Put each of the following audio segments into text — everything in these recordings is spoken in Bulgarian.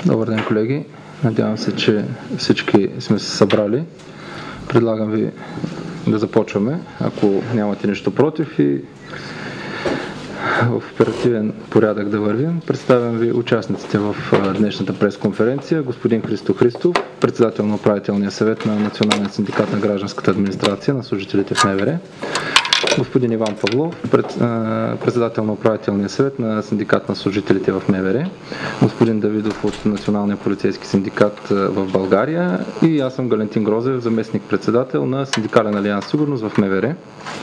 Добър ден, колеги. Надявам се, че всички сме се събрали. Предлагам ви да започваме, ако нямате нищо против, и в оперативен порядък да вървим. Представям ви участниците в днешната пресконференция. Господин Христо Христов, председател на управителния съвет на Националния синдикат на гражданската администрация на служителите в МВР. Господин Иван Павлов, председател на управителния съвет на синдикат на служителите в МВР. Господин Давидов от Националния полицейски синдикат в България. И аз съм Галентин Грозев, заместник-председател на Синдикален алианс Сигурност в МВР.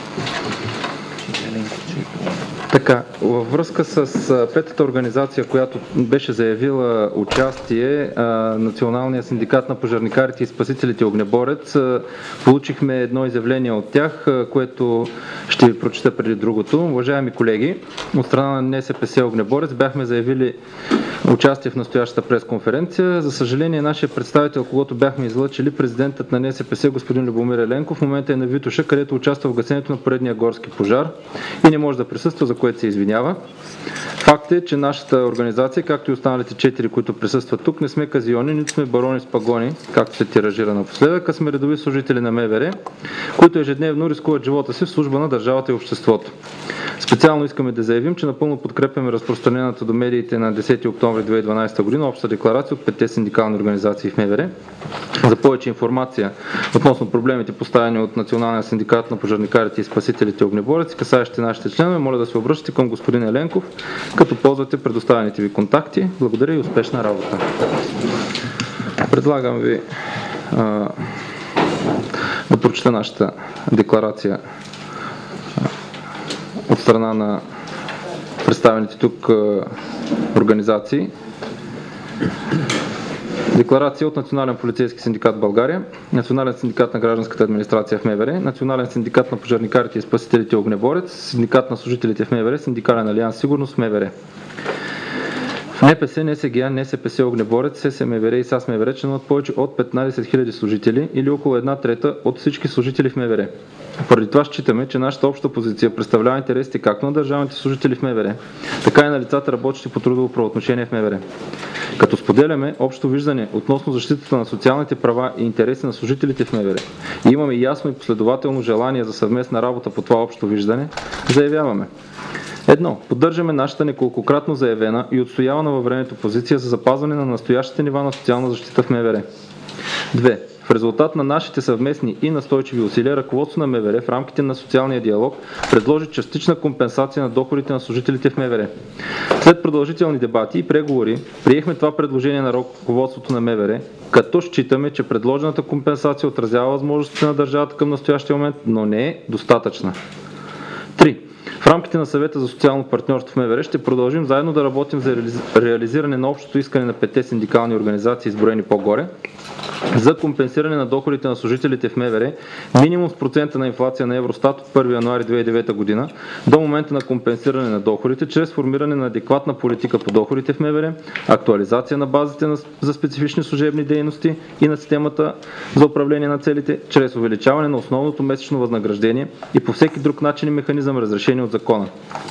Така, във връзка с петата организация, която беше заявила участие, Националния синдикат на пожарникарите и спасителите Огнеборец, получихме едно изявление от тях, което ще ви прочита преди другото. Уважаеми колеги, от страна на НСПС Огнеборец бяхме заявили участие в настоящата пресконференция. За съжаление, нашия представител, когато бяхме излъчили, президентът на НСПС, господин Любомир Еленков, в момента е на Витоша, където участва в гасенето на поредния горски пожар и не може да присъства, за което се извинява. Факт е, че нашата организация, както и останалите 4, които присъстват тук, не сме казиони, нито сме барони с пагони, както се тиражира напоследък, а сме редови служители на МВР, които ежедневно рискуват живота си в служба на държавата и обществото. Специално искаме да заявим, че напълно подкрепяме разпространената до медиите на 10 октомври 2012 година обща декларация от 5 синдикални организации в МВР. За повече информация относно проблемите, поставени от Националния синдикат на пожарникарите и спасителите Огнеборец, касаещи нашите членове, моля да се обръщате към господин Еленков, като ползвате предоставените ви контакти. Благодаря и успешна работа. Предлагам ви да прочета нашата декларация от страна на представените тук организации. Декларация от Национален полицейски синдикат в България, Национален синдикат на гражданската администрация в МВР, Национален синдикат на пожарникарите и спасителите Огнеборец, Синдикат на служителите в МВР, Синдикален алианс Сигурност в МВР. В НПС, НСГА, НСПС Огнеборец, СМВР и САС-МВР членуват повече от 15 000 служители или около 1/3 от всички служители в МВР. Поради това считаме, че нашата обща позиция представлява интересите както на държавните служители в МВР, така и на лицата, работещи по трудово правоотношение в МВР. Като споделяме общо виждане относно защитата на социалните права и интереси на служителите в МВР и имаме ясно и последователно желание за съвместна работа по това общо виждане, заявяваме: 1. Поддържаме нашата неколкократно заявена и отстоявана във времето позиция за запазване на настоящите нива на социална защита в МВР. 2. В резултат на нашите съвместни и настойчиви усилия, ръководството на МВР в рамките на социалния диалог предложи частична компенсация на доходите на служителите в МВР. След продължителни дебати и преговори, приехме това предложение на ръководството на МВР, като считаме, че предложената компенсация отразява възможностите на държавата към настоящия момент, но не е достатъчна. 3. В рамките на съвета за социално партньорство в МВР ще продължим заедно да работим за реализиране на общото искане на 5 синдикални организации, изброени по-горе, за компенсиране на доходите на служителите в МВР минимум с процента на инфлация на Евростат от 1 януари 2009 година до момента на компенсиране на доходите, чрез формиране на адекватна политика по доходите в МВР, актуализация на базите за специфични служебни дейности и на системата за управление на целите, чрез увеличаване на основното месечно възнаграждение и по всеки друг начин и механизъм, разрешени от закона.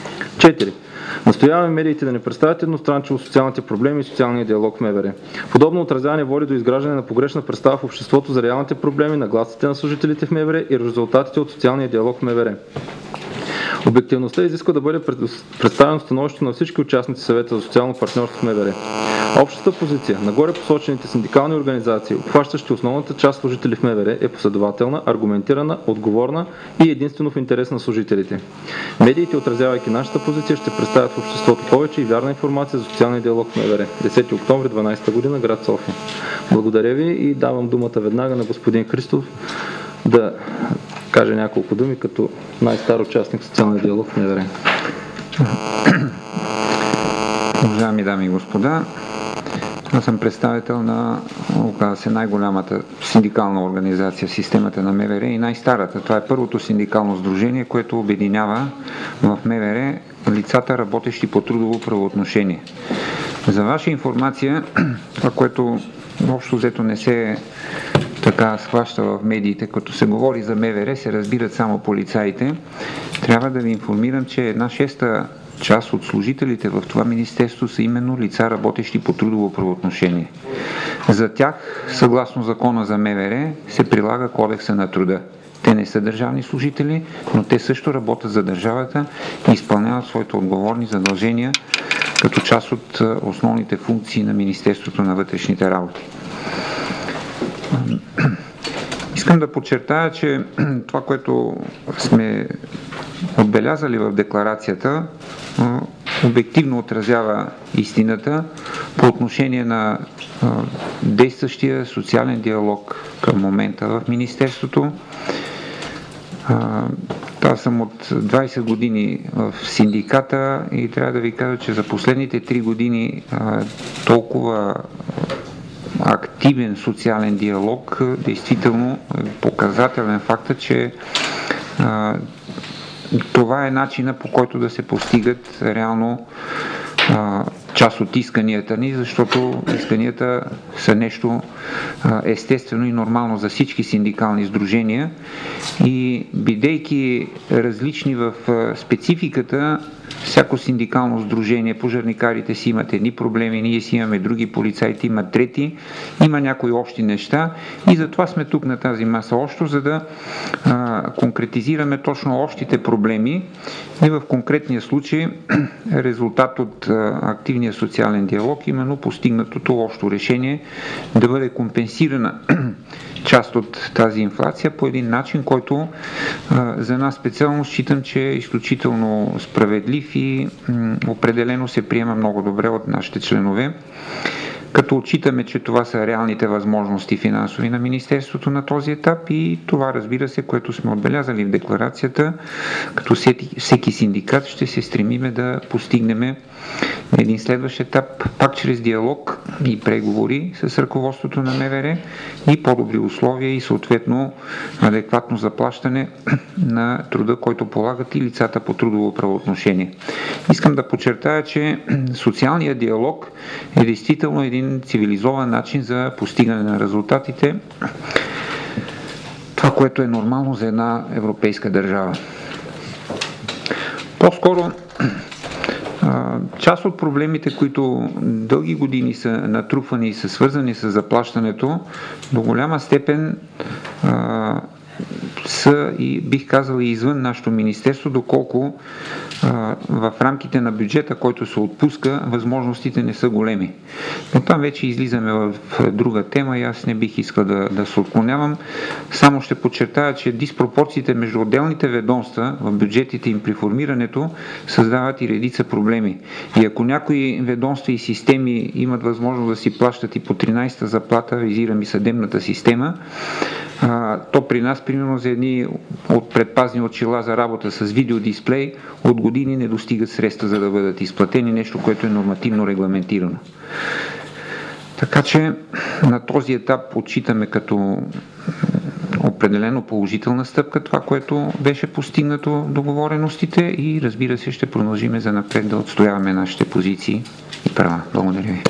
4. Настояваме медиите да не представят едностранчиво социалните проблеми и социалния диалог в МВР. Подобно отразяване води до изграждане на погрешна представа в обществото за реалните проблеми, нагласите на служителите в МВР и резултатите от социалния диалог в МВР. Обективността изисква да бъде представено становището на всички участници в съвета за социално партньорство в МВР. Общата позиция на горе посочените синдикални организации, обхващащи основната част служители в МВР, е последователна, аргументирана, отговорна и единствено в интерес на служителите. Медиите, отразявайки нашата позиция, ще представят в обществото повече и вярна информация за социалния диалог в МВР. 10 октомври 2012 година, град София. Благодаря ви и давам думата веднага на господин Христов да каже няколко думи като най-стар участник в социалния диалог в МВР. Уважаеми дами и господа, аз съм представител на, оказва се, най-голямата синдикална организация в системата на МВР и най-старата. Това е първото синдикално сдружение, което обединява в МВР лицата, работещи по трудово правоотношение. За ваша информация, това, което общо взето не се така схваща в медиите, като се говори за МВР, се разбират само полицаите. Трябва да ви информирам, че една 6-та част от служителите в това министерство са именно лица, работещи по трудово правоотношение. За тях, съгласно закона за МВР, се прилага Кодекса на труда. Те не са държавни служители, но те също работят за държавата и изпълняват своите отговорни задължения като част от основните функции на Министерството на вътрешните работи. Искам да подчертая, че това, което сме отбелязали в декларацията, обективно отразява истината по отношение на действащия социален диалог към момента в Министерството. Аз съм от 20 години в синдиката и трябва да ви кажа, че за последните 3 години толкова активен социален диалог, действително показателен факт, че това е начина, по който да се постигат реално част от исканията ни, защото исканията са нещо естествено и нормално за всички синдикални сдружения и бидейки различни в спецификата, всяко синдикално сдружение, пожарникарите си имат едни проблеми, ние си имаме други, полицаите имат трети, има някои общи неща и затова сме тук на тази маса още, за да конкретизираме точно общите проблеми и в конкретния случай резултат от активния социален диалог, именно постигнатото общо решение да бъде компенсирана част от тази инфлация по един начин, който за нас специално считам, че е изключително справедлив и определено се приема много добре от нашите членове. Като отчитаме, че това са реалните възможности финансови на Министерството на този етап и това, разбира се, което сме отбелязали в декларацията, като всеки синдикат ще се стремиме да постигнем един следващ етап, пак чрез диалог и преговори с ръководството на МВР и по-добри условия и съответно адекватно заплащане на труда, който полагат и лицата по трудово правоотношение. Искам да подчертая, че социалният диалог е действително един цивилизован начин за постигане на резултатите, това, което е нормално за една европейска държава. По-скоро част от проблемите, които дълги години са натрупвани и са свързани с заплащането, до голяма степен са и бих казал и извън нашето министерство, доколко в рамките на бюджета, който се отпуска, възможностите не са големи. Но там вече излизаме в друга тема и аз не бих искал да се отклонявам. Само ще подчертая, че диспропорциите между отделните ведомства в бюджетите им при формирането създават и редица проблеми. И ако някои ведомства и системи имат възможност да си плащат и по 13-та заплата, визирам и съдебната система, то при нас, примерно за едни от предпазни очила за работа с видеодисплей, от години не достигат средства, за да бъдат изплатени, нещо, което е нормативно регламентирано. Така че на този етап отчитаме като определено положителна стъпка това, което беше постигнато договореностите и разбира се ще продължим за напред да отстояваме нашите позиции и права. Благодаря ви.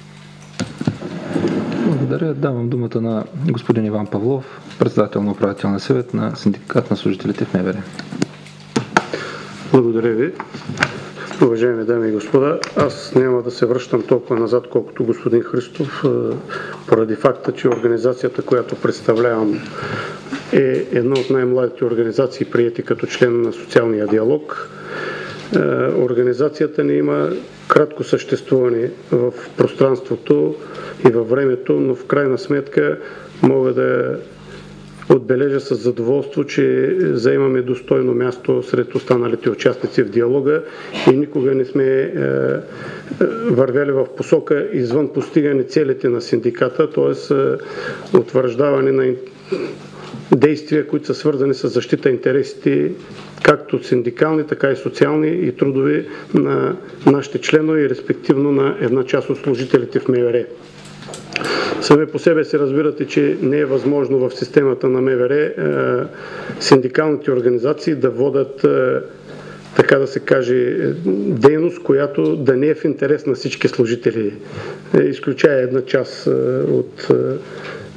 Благодаря. Давам думата на господин Иван Павлов, председател на управителния съвет на Синдикат на служителите в МВР. Благодаря ви. Уважаеми дами и господа, аз няма да се връщам толкова назад, колкото господин Христов, поради факта, че организацията, която представлявам, е една от най-младите организации, приети като член на социалния диалог. Организацията ни има кратко съществуване в пространството и във времето, но в крайна сметка мога да отбележа с задоволство, че заемаме достойно място сред останалите участници в диалога и никога не сме вървяли в посока извън постигане целите на синдиката, т.е. утвърждаване на действия, които са свързани с защита интересите както синдикални, така и социални и трудови на нашите членове и респективно на една част от служителите в МВР. Сами по себе си разбирате, че не е възможно в системата на МВР синдикалните организации да водят, така да се каже, дейност, която да не е в интерес на всички служители, изключая една част от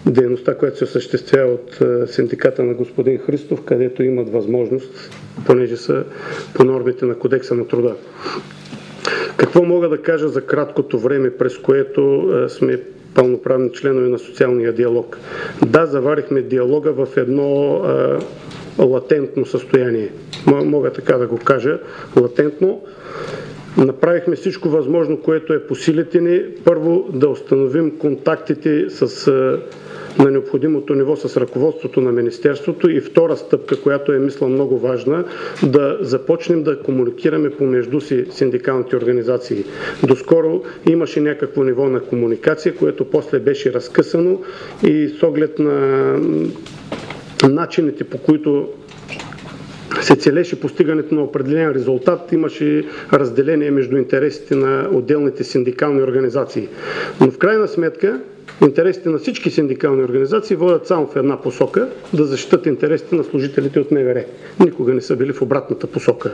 дейността, която се осъществява от синдиката на господин Христов, където имат възможност, понеже са по нормите на Кодекса на труда. Какво мога да кажа за краткото време, през което сме пълноправни членове на социалния диалог? Да, заварихме диалога в едно латентно състояние. Мога така да го кажа, латентно. Направихме всичко възможно, което е по силите ни. Първо да установим контактите на необходимото ниво с ръководството на Министерството и втора стъпка, която е, мисля, много важна, да започнем да комуникираме помежду си синдикалните организации. Доскоро имаше някакво ниво на комуникация, което после беше разкъсано и с оглед на начините, по които се целеше постигането на определен резултат, имаше разделение между интересите на отделните синдикални организации. Но в крайна сметка интересите на всички синдикални организации водят само в една посока – да защитат интересите на служителите от МВР. Никога не са били в обратната посока.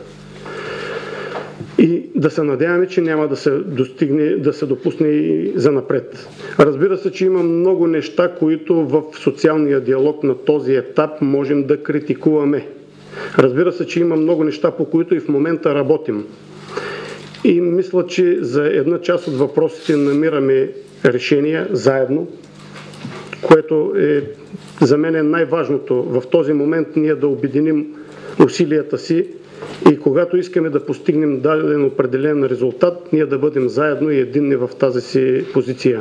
И да се надяваме, че няма да се допусне и занапред. Разбира се, че има много неща, които в социалния диалог на този етап можем да критикуваме. Разбира се, че има много неща, по които и в момента работим. И мисля, че за една част от въпросите намираме решения заедно, което е за мен е най-важното. В този момент ние да обединим усилията си и когато искаме да постигнем даден определен резултат, ние да бъдем заедно и единни в тази си позиция.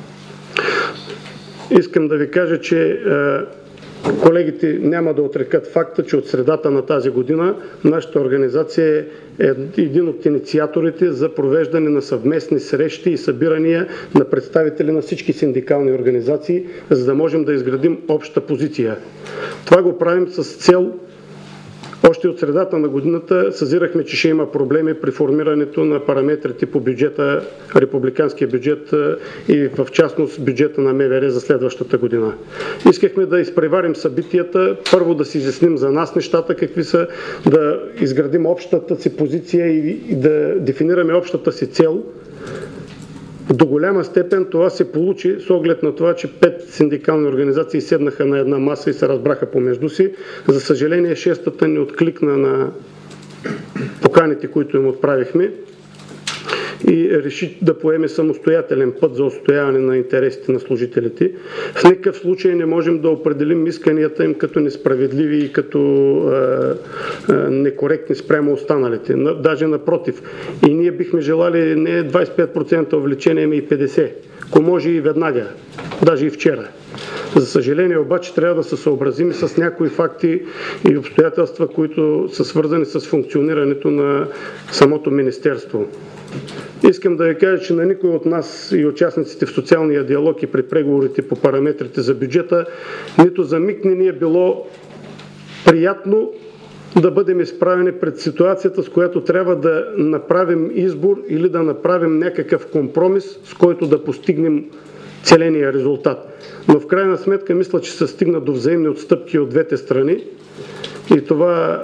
Искам да ви кажа, че колегите няма да отрекат факта, че от средата на тази година нашата организация е един от инициаторите за провеждане на съвместни срещи и събирания на представители на всички синдикални организации, за да можем да изградим обща позиция. Това го правим с цел. Още от средата на годината съзирахме, че ще има проблеми при формирането на параметрите по бюджета, републиканския бюджет и в частност бюджета на МВР за следващата година. Искахме да изпреварим събитията, първо да си изясним за нас нещата какви са, да изградим общата си позиция и да дефинираме общата си цел. До голяма степен това се получи с оглед на това, че 5 синдикални организации седнаха на една маса и се разбраха помежду си. За съжаление, 6-та не откликна на поканите, които им отправихме и реши да поеме самостоятелен път за отстояване на интересите на служителите. В никакъв случай не можем да определим исканията им като несправедливи и като некоректни спрямо останалите. Даже напротив. И ние бихме желали не 25% увеличение, ами и 50%. Ако може и веднага. Даже и вчера. За съжаление обаче трябва да се съобразим с някои факти и обстоятелства, които са свързани с функционирането на самото министерство. Искам да ви кажа, че на никой от нас и участниците в социалния диалог и при преговорите по параметрите за бюджета нито за миг не ни е било приятно да бъдем изправени пред ситуацията, с която трябва да направим избор или да направим някакъв компромис, с който да постигнем целения резултат. Но в крайна сметка мисля, че се стигна до взаимни отстъпки от двете страни и това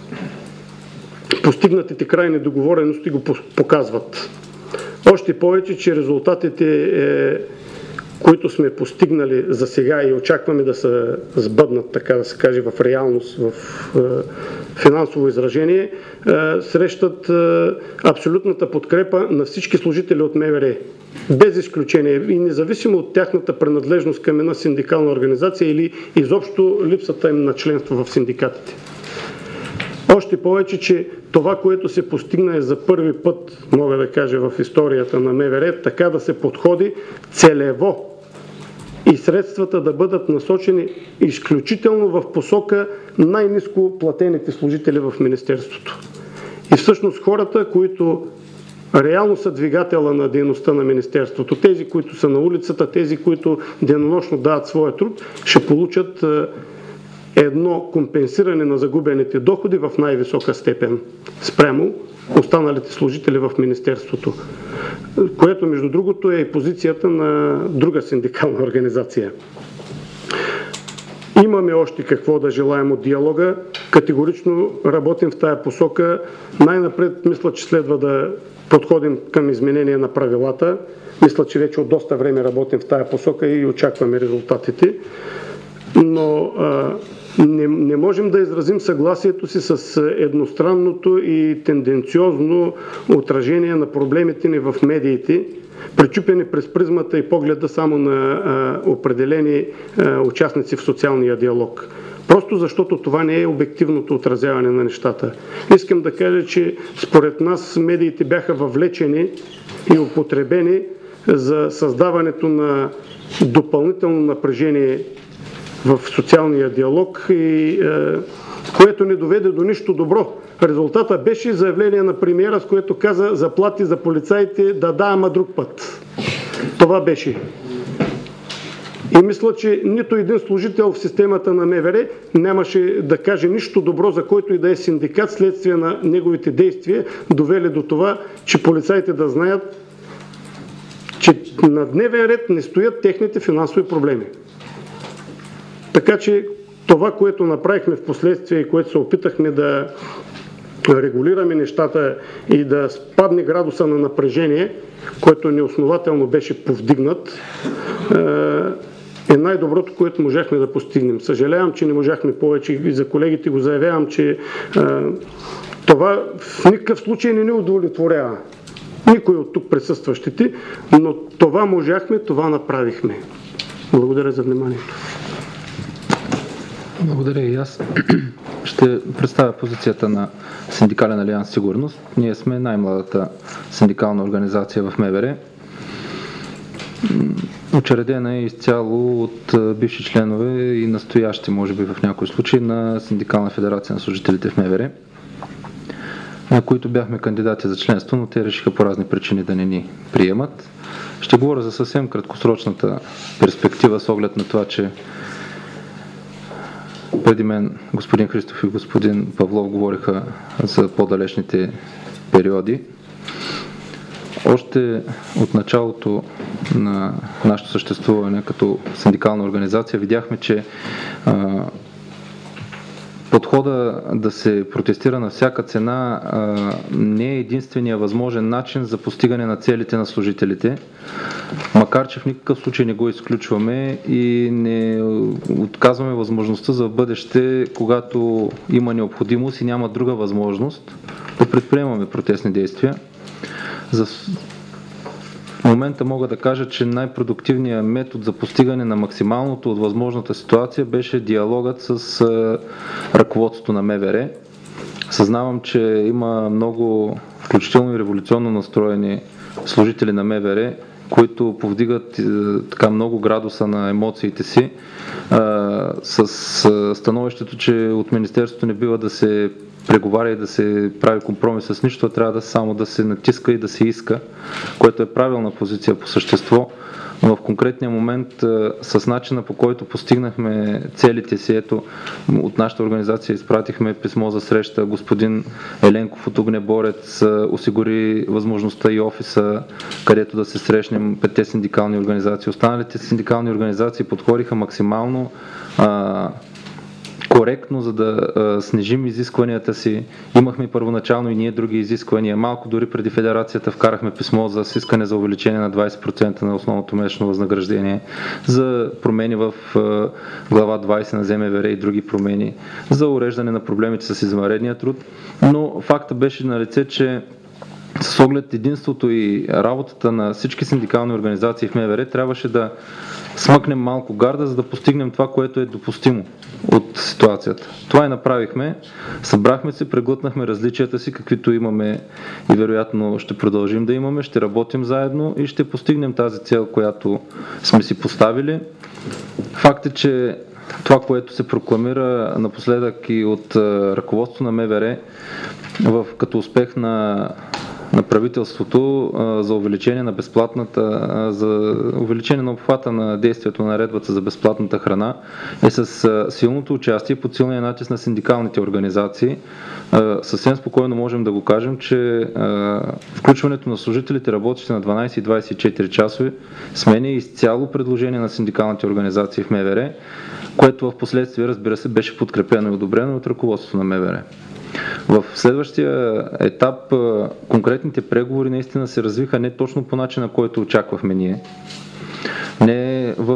постигнатите крайни договорености го показват. Още повече, че резултатите, които сме постигнали за сега и очакваме да се сбъднат, така да се каже, в реалност, в финансово изражение, срещат абсолютната подкрепа на всички служители от МВР. Без изключение и независимо от тяхната принадлежност към една синдикална организация или изобщо липсата им на членство в синдикатите. Още повече, че това, което се постигна е за първи път, мога да кажа, в историята на МВР, така да се подходи целево и средствата да бъдат насочени изключително в посока най-ниско платените служители в Министерството. И всъщност хората, които реално са двигателя на дейността на Министерството, тези, които са на улицата, тези, които денонощно дават своя труд, ще получат едно компенсиране на загубените доходи в най-висока степен спрямо останалите служители в Министерството, което между другото е и позицията на друга синдикална организация. Имаме още какво да желаем от диалога, категорично работим в тая посока. Най-напред мисля, че следва да подходим към изменение на правилата. Мисля, че вече от доста време работим в тая посока и очакваме резултатите. Но не можем да изразим съгласието си с едностранното и тенденциозно отражение на проблемите ни в медиите, пречупени през призмата и погледа само на определени участници в социалния диалог. Просто защото това не е обективното отразяване на нещата. Искам да кажа, че според нас медиите бяха въвлечени и употребени за създаването на допълнително напрежение в социалния диалог, и което не доведе до нищо добро. Резултата беше заявление на премиера, с което каза: заплати за полицаите да, ама друг път. Това беше. И мисля, че нито един служител в системата на МВР нямаше да каже нищо добро за който и да е синдикат, следствие на неговите действия, довели до това, че полицаите да знаят, че на дневен ред не стоят техните финансови проблеми. Така че това, което направихме в последствие и което се опитахме да регулираме нещата и да спадне градуса на напрежение, който неоснователно беше повдигнат, е най-доброто, което можахме да постигнем. Съжалявам, че не можахме повече, и за колегите го заявявам, че това в никакъв случай не ни удовлетворява. Никой от тук присъстващите, но това можахме, това направихме. Благодаря за вниманието. Благодаря и аз. Ще представя позицията на Синдикален алианс Сигурност. Ние сме най-младата синдикална организация в МВР. Учредена е изцяло от бивши членове и настоящи, може би в някои случаи, на Синдикална федерация на служителите в МВР, на които бяхме кандидати за членство, но те решиха по разни причини да не ни приемат. Ще говоря за съвсем краткосрочната перспектива с оглед на това, че преди мен господин Христов и господин Павлов говориха за по-далечните периоди. Още от началото на нашето съществуване като синдикална организация видяхме, че подхода да се протестира на всяка цена не е единствения възможен начин за постигане на целите на служителите, макар че в никакъв случай не го изключваме и не отказваме възможността за бъдеще, когато има необходимост и няма друга възможност, да предприемаме протестни действия. В момента мога да кажа, че най-продуктивният метод за постигане на максималното от възможната ситуация беше диалогът с ръководството на МВР. Съзнавам, че има много, включително и революционно настроени служители на МВР, които повдигат така много градуса на емоциите си с становището, че от Министерството не бива да се преговаря и да се прави компромис с нищо, трябва само да се натиска и да се иска, което е правилна позиция по същество. Но в конкретния момент с начина, по който постигнахме целите си, ето от нашата организация изпратихме писмо за среща, господин Еленков от Огнеборец осигури възможността и офиса, където да се срещнем 5 синдикални организации. Останалите синдикални организации подходиха максимално коректно, за да снижим изискванията си. Имахме първоначално и ние други изисквания. Малко дори преди федерацията вкарахме писмо за искане за увеличение на 20% на основното месечно възнаграждение, за промени в глава 20 на ЗМВР и други промени, за уреждане на проблемите с извънредния труд. Но факта беше налице, че с оглед единството и работата на всички синдикални организации в МВР трябваше да смъкнем малко гарда, за да постигнем това, което е допустимо от ситуацията. Това и направихме. Събрахме се, преглътнахме различията си, каквито имаме и вероятно ще продължим да имаме, ще работим заедно и ще постигнем тази цел, която сме си поставили. Факт е, че това, което се прокламира напоследък и от ръководството на МВР като успех на правителството за увеличение на за увеличение на обхвата на действието на наредбата за безплатната храна е с силното участие под силния натиск на синдикалните организации. Съвсем спокойно можем да го кажем, че включването на служителите, работещи на 12 и 24 часови смени е изцяло предложение на синдикалните организации в МВР, което в последствие, разбира се, беше подкрепено и одобрено от ръководството на МВР. В следващия етап конкретните преговори наистина се развиха не точно по начина, който очаквахме ние. Не в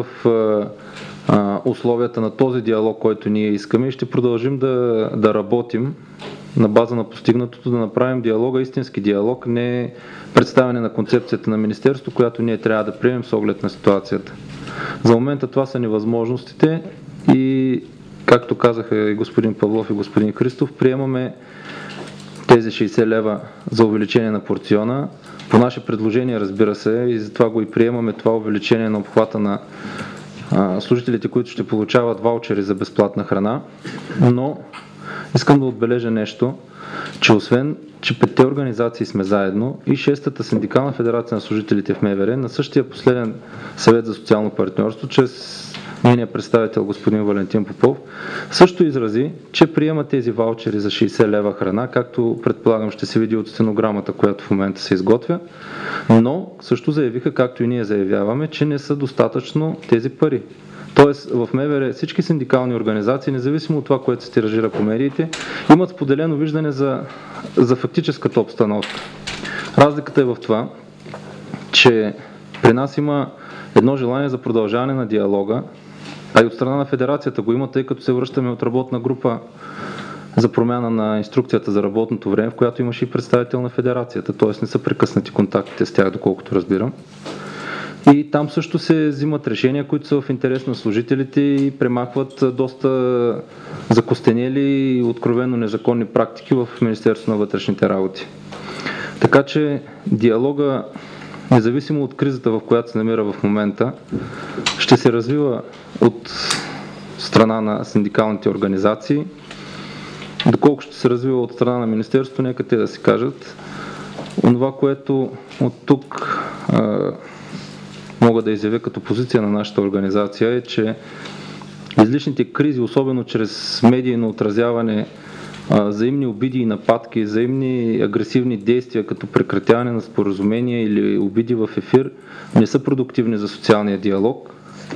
условията на този диалог, който ние искаме, и ще продължим да работим на база на постигнатото, да направим диалога истински диалог, не представяне на концепцията на Министерството, която ние трябва да приемем с оглед на ситуацията. За момента това са невъзможностите и, както казаха и господин Павлов и господин Христов, приемаме тези 60 лева за увеличение на порциона. По наше предложение, разбира се, и затова го и приемаме това увеличение на обхвата на служителите, които ще получават ваучери за безплатна храна, но искам да отбележа нещо, че освен, че 5-те организации сме заедно и 6-та синдикална федерация на служителите в МВР, на същия последен съвет за социално партньорство, чрез нейния представител господин Валентин Попов, също изрази, че приема тези ваучери за 60 лева храна, както предполагам ще се види от стенограмата, която в момента се изготвя, но също заявиха, както и ние заявяваме, че не са достатъчно тези пари. Тоест в МВР всички синдикални организации, независимо от това, което се тиражира по медиите, имат споделено виждане за фактическата обстановка. Разликата е в това, че при нас има едно желание за продължаване на диалога, а и от страна на федерацията го има, тъй като се връщаме от работна група за промяна на инструкцията за работното време, в която имаше и представител на федерацията, т.е. не са прекъснати контактите с тях, доколкото разбирам. И там също се взимат решения, които са в интерес на служителите и премахват доста закостенели и откровено незаконни практики в Министерството на вътрешните работи. Така че диалога, независимо от кризата, в която се намира в момента, ще се развива от страна на синдикалните организации. Доколко ще се развива от страна на Министерството, нека те да си кажат. Онова, което от тук мога да изявя като позиция на нашата организация е, че излишните кризи, особено чрез медийно отразяване, взаимни обиди и нападки, взаимни агресивни действия, като прекратяване на споразумения или обиди в ефир, не са продуктивни за социалния диалог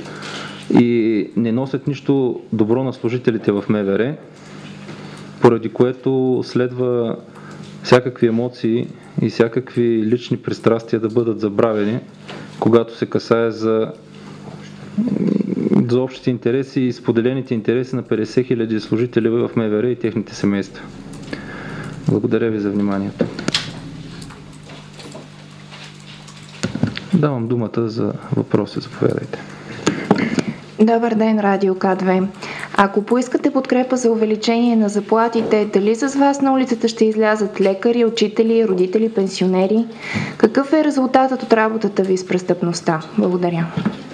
и не носят нищо добро на служителите в МВР, поради което следва всякакви емоции и всякакви лични пристрастия да бъдат забравени, когато се касае за общите интереси и споделените интереси на 50 000 служители в МВР и техните семейства. Благодаря ви за вниманието. Давам думата за въпроси, заповядайте. Добър ден, Радио К2. Ако поискате подкрепа за увеличение на заплатите, дали с вас на улицата ще излязат лекари, учители, родители, пенсионери? Какъв е резултатът от работата ви с престъпността? Благодаря.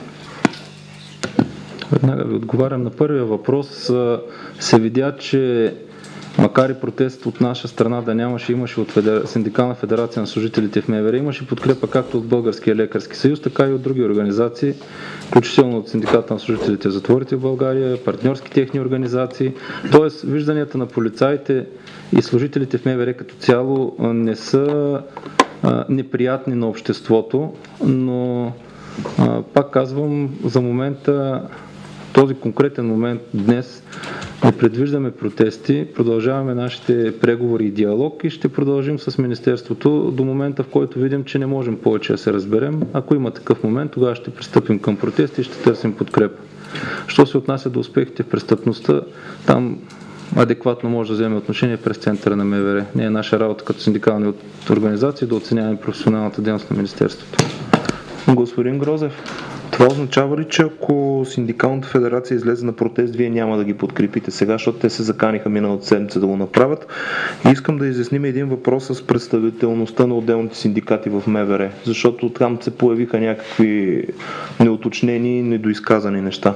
Веднага ви отговарям на първия въпрос. Се видя, че макар и протест от наша страна да нямаше, имаше от Синдикална федерация на служителите в МВР, имаше подкрепа както от Българския лекарски съюз, така и от други организации, включително от Синдиката на служителите в затворите в България, партньорски техни организации. Тоест, вижданията на полицаите и служителите в МВР като цяло не са неприятни на обществото, но пак казвам, за момента, този конкретен момент днес не предвиждаме протести, продължаваме нашите преговори и диалог и ще продължим с Министерството до момента, в който видим, че не можем повече да се разберем. Ако има такъв момент, тогава ще пристъпим към протести и ще търсим подкрепа. Що се отнася до успехите в престъпността, там адекватно може да вземе отношение през центъра на МВР. Не е наша работа като синдикални организации да оценяваме професионалната дейност на Министерството. Господин Грозев, това означава ли, че ако Синдикалната федерация излезе на протест, вие няма да ги подкрепите сега, защото те се заканиха миналата седмица да го направят? И искам да изясним един въпрос с представителността на отделните синдикати в МВР, защото там се появиха някакви неуточнени, недоизказани неща.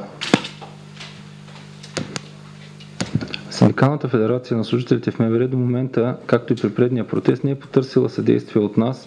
Синдикалната федерация на служителите в МВР до момента, както и при предния протест, не е потърсила съдействие от нас,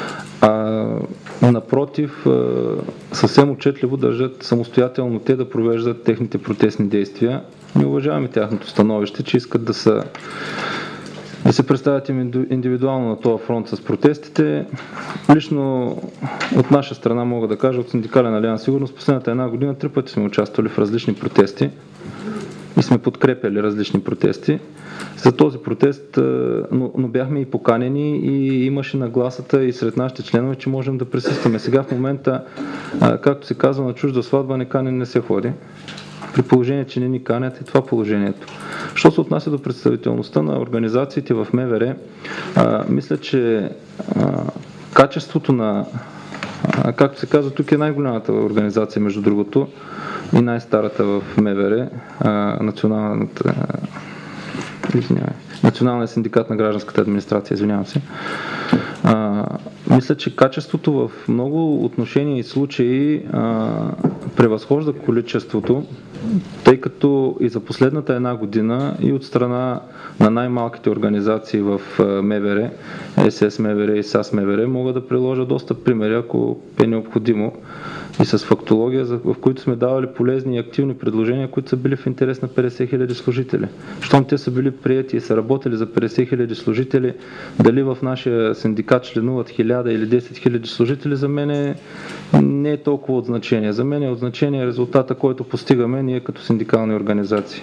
напротив, съвсем отчетливо държат самостоятелно те да провеждат техните протестни действия. Ние уважаваме тяхното становище, че искат да се представят индивидуално на този фронт с протестите. Лично от наша страна мога да кажа, от Синдикален алианс Сигурност, последната една година 3 пъти сме участвали в различни протести. и сме подкрепяли различни протести. За този протест, но бяхме и поканени и имаше нагласата и сред нашите членове, че можем да присъстваме. Сега в момента, както се казва, на чужда сватба не се ходи. При положение, че не ни канят, е това положението. Що се отнася до представителността на организациите в МВР, мисля, че качеството на, както се казва, тук е най-голямата организация, между другото, и най-старата в МВР, Националния синдикат на гражданската администрация, извинявам се. Мисля, че качеството в много отношения и случаи превъзхожда количеството, тъй като и за последната една година и от страна на най-малките организации в МВР, СС МВР и САС МВР, мога да приложа доста примери, ако е необходимо, и с фактология, в които сме давали полезни и активни предложения, които са били в интерес на 50 000 служители. Щом те са били приети и са работили за 50 000 служители, дали в нашия синдикат членуват 1000 или 10 000 служители, за мен не е толкова от значение. За мен е от значение резултата, който постигаме ние като синдикални организации.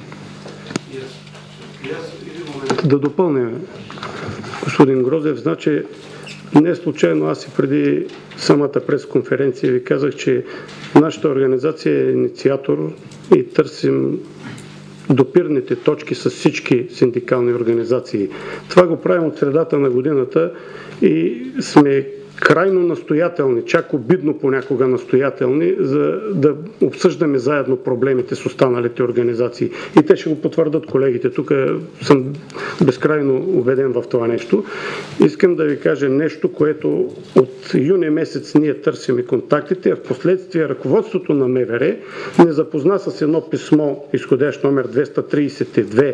Да допълня, господин Грозев, значи не случайно аз и преди самата пресконференция ви казах, че нашата организация е инициатор и търсим допирните точки с всички синдикални организации. Това го правим от средата на годината и сме крайно настоятелни, чак обидно понякога настоятелни, за да обсъждаме заедно проблемите с останалите организации. И те ще го потвърдат колегите. Тук съм безкрайно убеден в това нещо. Искам да ви кажа нещо, което от юни месец ние търсим контактите, а в последствие ръководството на МВР не запозна с едно писмо, изходящ номер 232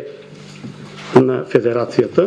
на Федерацията,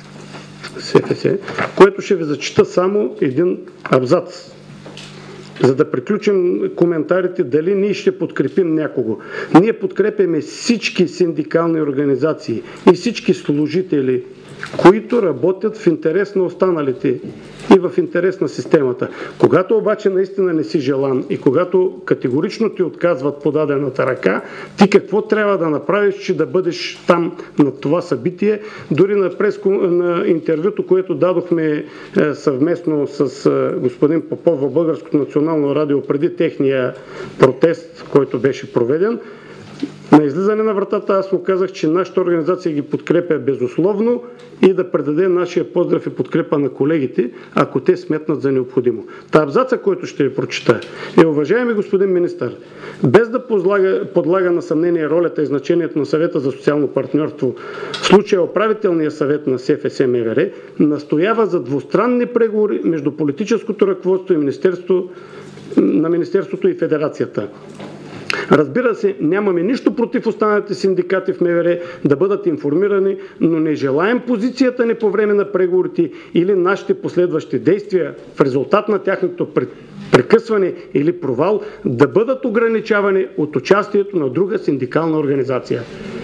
СФС, което ще ви зачита само един абзац, за да приключим коментарите дали ние ще подкрепим някого. Ние подкрепяме всички синдикални организации и всички служители, които работят в интерес на останалите и в интерес на системата. Когато обаче наистина не си желан и когато категорично ти отказват подадената ръка, ти какво трябва да направиш, че да бъдеш там на това събитие? Дори на интервюто, което дадохме съвместно с господин Попов в Българското национално радио преди техния протест, който беше проведен, на излизане на вратата аз му казах, че нашата организация ги подкрепя безусловно и да предаде нашия поздрав и подкрепа на колегите, ако те сметнат за необходимо. Та абзаца, който ще ви прочита, е: уважаеми господин министър, без да подлага на съмнение ролята и значението на съвета за социално партньорство, в случая управителния съвет на СФС МВР настоява за двустранни преговори между политическото ръководство и Министерството и Федерацията. Разбира се, нямаме нищо против останалите синдикати в МВР да бъдат информирани, но не желаем позицията ни по време на преговорите или нашите последващи действия в резултат на тяхното прекъсване или провал да бъдат ограничавани от участието на друга синдикална организация.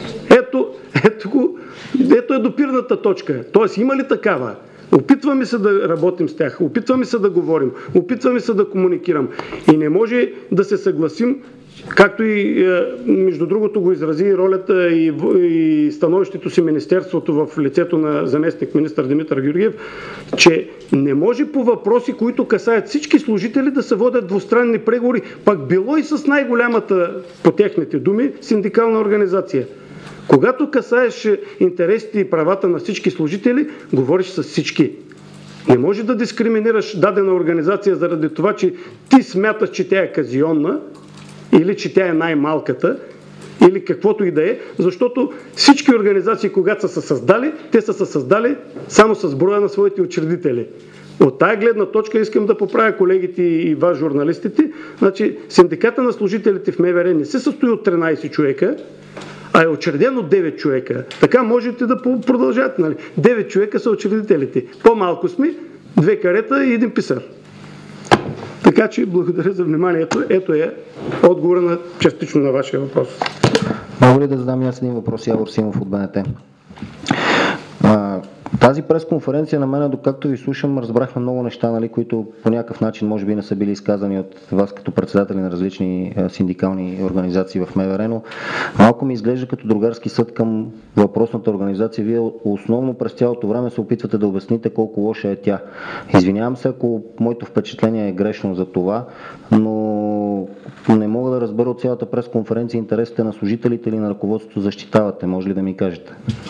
Ето е допирната точка. Тоест, има ли такава? Опитваме се да работим с тях, опитваме се да говорим, опитваме се да комуникирам и не може да се съгласим, както и между другото го изрази ролята и становището си Министерството в лицето на заместник министър Димитър Георгиев, че не може по въпроси, които касаят всички служители, да се водят двустранни преговори, пак било и с най-голямата, по техните думи, синдикална организация. Когато касаеш интересите и правата на всички служители, говориш с всички. Не може да дискриминираш дадена организация заради това, че ти смяташ, че тя е казионна, или че тя е най-малката, или каквото и да е, защото всички организации, когато са се създали, те са се създали само с броя на своите учредители. От тая гледна точка искам да поправя колегите и вас, журналистите. Значи, синдиката на служителите в МВР не се състои от 13 човека, а е учреден от 9 човека. Така можете да продължате. Нали? 9 човека са учредителите. По-малко сме, 2 карета и 1 писар. Така че благодаря за вниманието. Ето е отговора частично на вашия въпрос. Мога ли да задам аз един въпрос, Явор Симов от БНТ? Тази пресконференция на мен, докато ви слушам, разбрахме много неща, нали, които по някакъв начин може би не са били изказани от вас като председатели на различни синдикални организации в МВР, но малко ми изглежда като другарски съд към въпросната организация. Вие основно през цялото време се опитвате да обясните колко лоша е тя. Извинявам се, ако моето впечатление е грешно за това, но не мога да разбера от цялата пресконференция интересите на служителите или на ръководството защитавате. Може ли да ми кажете?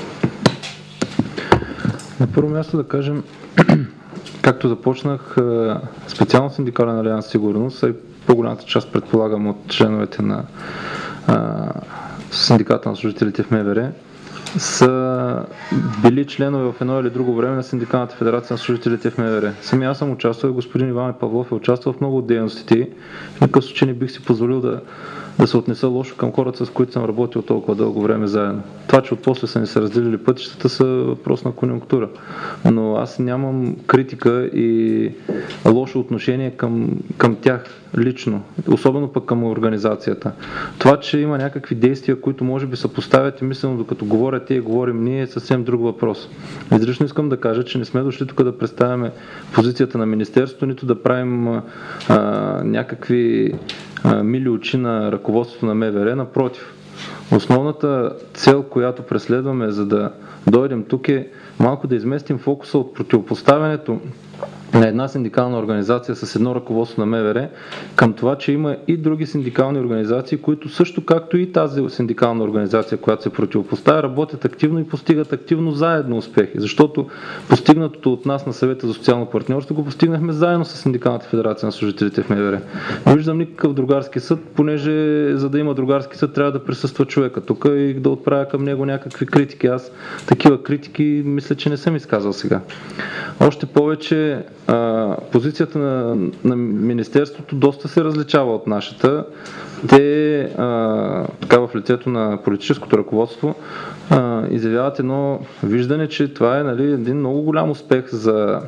На първо място да кажем, както започнах, специално Синдикален алианс Сигурност, а и по-голямата част, предполагам, от членовете на Синдиката на служителите в МВР, са били членове в едно или друго време на Синдикалната федерация на служителите в МВР. Сами аз съм участвал, господин Иван Павлов е участвал в много от дейностите. В никакъв случай не бих си позволил да се отнеса лошо към хората, с които съм работил толкова дълго време заедно. Това, че отпосле са ни се разделили пътищата, са въпрос на конюнктура. Но аз нямам критика и лошо отношение към тях лично, особено пък към организацията. Това, че има някакви действия, които може би се поставят и мислено, докато говорят те и говорим ние, е съвсем друг въпрос. Изрично искам да кажа, че не сме дошли тук да представяме позицията на Министерството, нито да правим някакви мили очи на ръководството на МВР. Напротив, основната цел, която преследваме, за да дойдем тук, е малко да изместим фокуса от противопоставянето на една синдикална организация с едно ръководство на МВР към това, че има и други синдикални организации, които също както и тази синдикална организация, която се противопоставя, работят активно и постигат активно заедно успехи. Защото постигнатото от нас на съвета за социално партньорство го постигнахме заедно с Синдикалната федерация на служителите в МВР. Не виждам никакъв другарски съд, понеже за да има другарски съд трябва да присъства човека тук и да отправя към него някакви критики. Аз такива критики мисля, че не съм изказал сега. Още повече позицията на Министерството доста се различава от нашата. Те, така в лицето на политическото ръководство, изявяват едно виждане, че това е, нали, един много голям успех за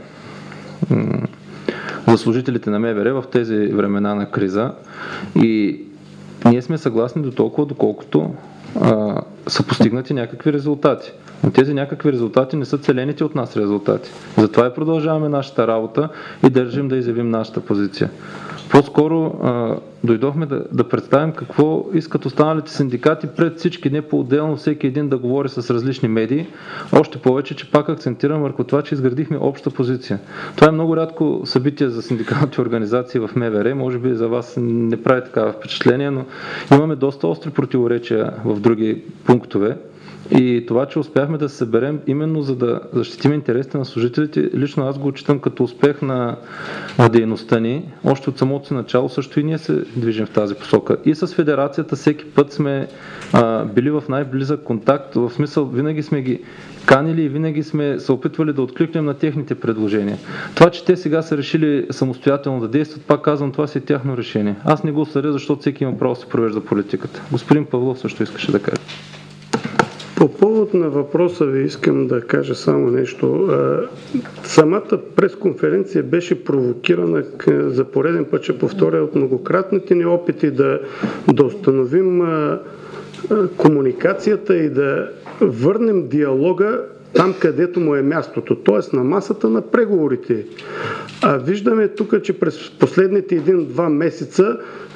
служителите на МВР в тези времена на криза. И ние сме съгласни до толкова, доколкото са постигнати някакви резултати. Но тези някакви резултати не са целените от нас резултати. Затова и продължаваме нашата работа и държим да изявим нашата позиция. По-скоро дойдохме да представим какво искат останалите синдикати пред всички, не по-отделно всеки един да говори с различни медии. Още повече, че пак акцентирам върху това, че изградихме обща позиция. Това е много рядко събитие за синдикалните организации в МВР. Може би за вас не прави такава впечатление, но имаме доста остри противоречия в други пунктове. И това, че успяхме да се съберем именно за да защитим интересите на служителите, лично аз го отчитам като успех на дейността ни. Още от самото си начало също и ние се движим в тази посока. И с федерацията всеки път сме били в най-близък контакт, в смисъл винаги сме ги канили и винаги сме се опитвали да откликнем на техните предложения. Това, че те сега са решили самостоятелно да действат, пак казвам, това си е тяхно решение. Аз не го съдя, защото всеки има право да се провежда политиката. Господин Павлов също искаше да каже. По повод на въпроса ви искам да кажа само нещо. Самата пресконференция беше провокирана за пореден път, ще повторя, от многократните ни опити да установим комуникацията и да върнем диалога там, където му е мястото, т.е. на масата на преговорите. Виждаме тук, че през последните 1-2 месеца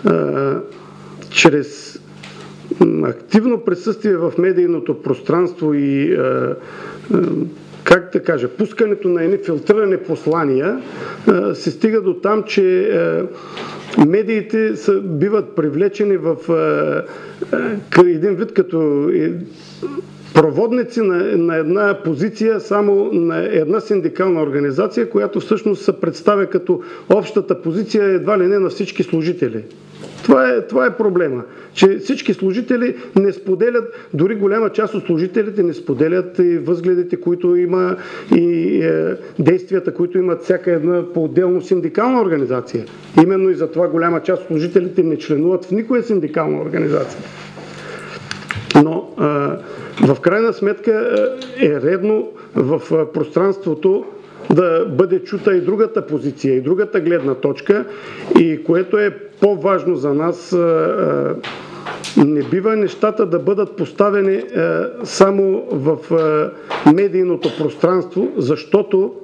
чрез активно присъствие в медийното пространство и как да кажа, пускането на едни филтрирани послания, се стига до там, че медиите биват привлечени в един вид като проводници на една позиция само на една синдикална организация, която всъщност се представя като общата позиция едва ли не на всички служители. Това е проблема, че всички служители не споделят, дори голяма част от служителите не споделят и възгледите, които има и действията, които имат всяка една по-отделно синдикална организация. Именно и затова голяма част от служителите не членуват в никоя синдикална организация. Но в крайна сметка е редно в пространството да бъде чута и другата позиция, и другата гледна точка, и което е по-важно за нас, Не бива нещата да бъдат поставени само в медийното пространство, защото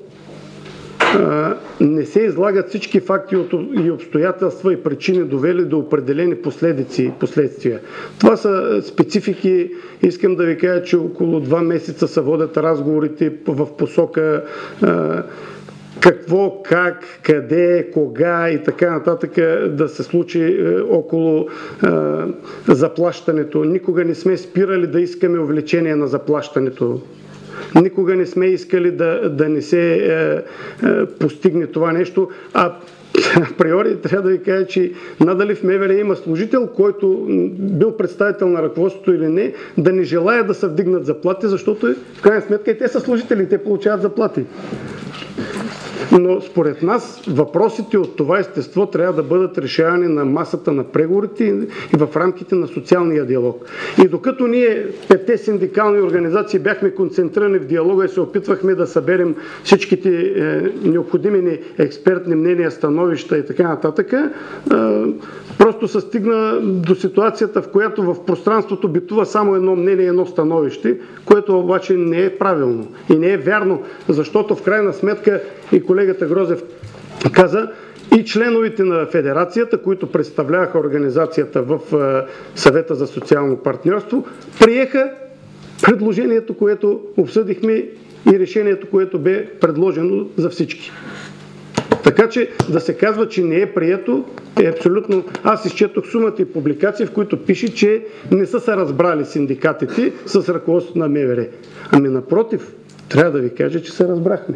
не се излагат всички факти и обстоятелства и причини, довели до определени последствия. Това са специфики. Искам да ви кажа, че около 2 месеца се водят разговорите в посока какво, как, къде, кога и така нататък да се случи около заплащането. Никога не сме спирали да искаме увеличение на заплащането. Никога не сме искали да не се постигне това нещо, а априори трябва да ви кажа, че надали в МВР има служител, който бил представител на ръководството или не, да не желая да се вдигнат заплати, защото в крайна сметка и те са служители, те получават заплати. Но според нас въпросите от това естество трябва да бъдат решавани на масата на преговорите и в рамките на социалния диалог. И докато ние 5 синдикални организации бяхме концентрирани в диалога и се опитвахме да съберем всичките необходими ни експертни мнения, становища и така нататък, просто се стигна до ситуацията, в която в пространството битува само едно мнение, едно становище, което обаче не е правилно и не е вярно, защото в крайна сметка и колегата Грозев каза, и членовете на федерацията, които представляваха организацията в Съвета за социално партньорство, приеха предложението, което обсъдихме и решението, което бе предложено за всички. Така че да се казва, че не е прието, е абсолютно... Аз изчетох сумата и публикации, в които пише, че не са се разбрали синдикатите с ръководството на МВР. Ами напротив, трябва да ви кажа, че се разбрахме.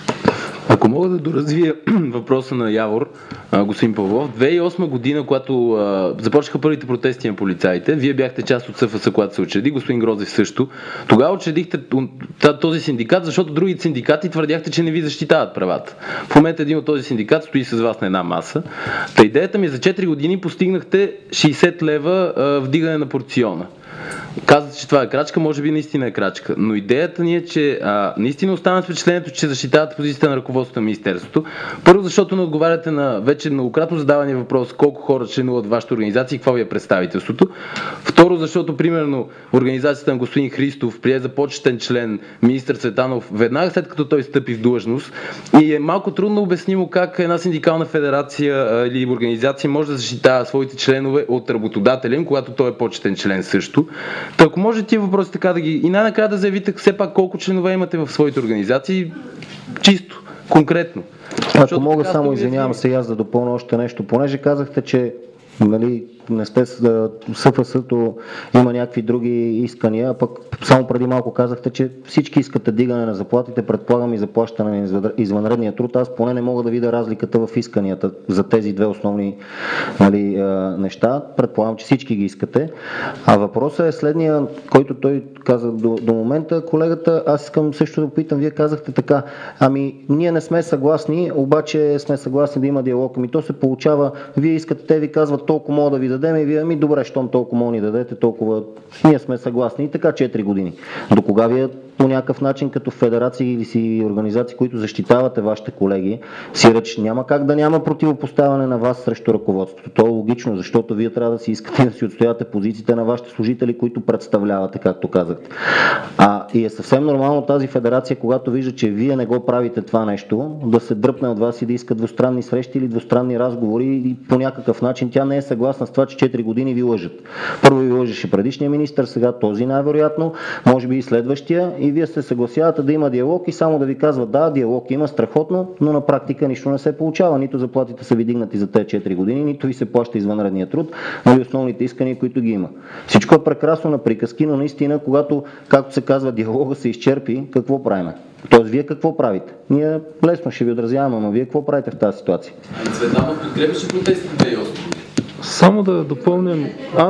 Ако мога да доразвия въпроса на Явор, господин Павлов, 2008 година, когато започнаха първите протести на полицаите, вие бяхте част от СФС, когато се учреди, господин Грозев също. Тогава учредихте този синдикат, защото другите синдикати твърдяхте, че не ви защитават правата. В момента един от този синдикат стои с вас на една маса. Та идеята ми за 4 години постигнахте 60 лева вдигане на порциона. Казвате, че това е крачка, може би наистина е крачка, но идеята ни е, че наистина остана впечатлението, че защитавате позицията на ръководството на Министерството. Първо, защото не отговаряте на вече многократно задавания въпрос колко хора членуват в вашата организация и какво ви е представителството. Второ, защото примерно организацията на господин Христов прие за почетен член министър Цветанов веднага след като той стъпи в длъжност и е малко трудно обяснимо как една синдикална федерация или организация може да защитава своите членове от работодателя им, когато той е почетен член също. Та ако може тия въпроси така да ги... И най-накрая да заявите все пак колко членове имате в своите организации, чисто, конкретно. Ако мога само, извинявам се, аз да допълня още нещо. Понеже казахте, че не сте СФС-то има някакви други искания, пък само преди малко казахте, че всички искате дигане на заплатите, предполагам и заплащане на извънредния труд. Аз поне не мога да видя разликата в исканията за тези две основни неща. Предполагам, че всички ги искате. А въпросът е следния, който той каза до момента. Колегата, аз искам също да попитам, вие казахте така, ние не сме съгласни, обаче сме съгласни да има диалог. То се получава, вие искате, те ви казват толкова мога да ви дадем и вие, добре, щом толкова мога ни дадете, толкова ние сме съгласни и така 4 години. До кога вие по някакъв начин като федерации или си организации, които защитавате вашите колеги, си реч няма как да няма противопоставяне на вас срещу ръководството. То е логично, защото вие трябва да си искате да си отстоявате позициите на вашите служители, които представлявате, както казахте. И е съвсем нормално тази федерация, когато вижда, че вие не го правите това нещо, да се дръпне от вас и да иска двустранни срещи или двустранни разговори и по някакъв начин тя не е съгласна с това, че 4 години ви лъжат. Първо ви лъжеше предишния министър, сега този най-вероятно, може би и следващия, и вие се съгласявате да има диалог и само да ви казват да, диалог има, страхотно, но на практика нищо не се получава. Нито заплатите са ви дигнати за тези 4 години, нито ви се плаща извънредния труд, но и основните искания, които ги има. Всичко е прекрасно на приказки, но наистина, когато, както се казва, диалога се изчерпи, какво правим? Тоест, вие какво правите? Ние лесно ще ви отразяваме, но вие какво правите в тази ситуация? Цветанов подкрепяше протестите 2008. Само да допълним,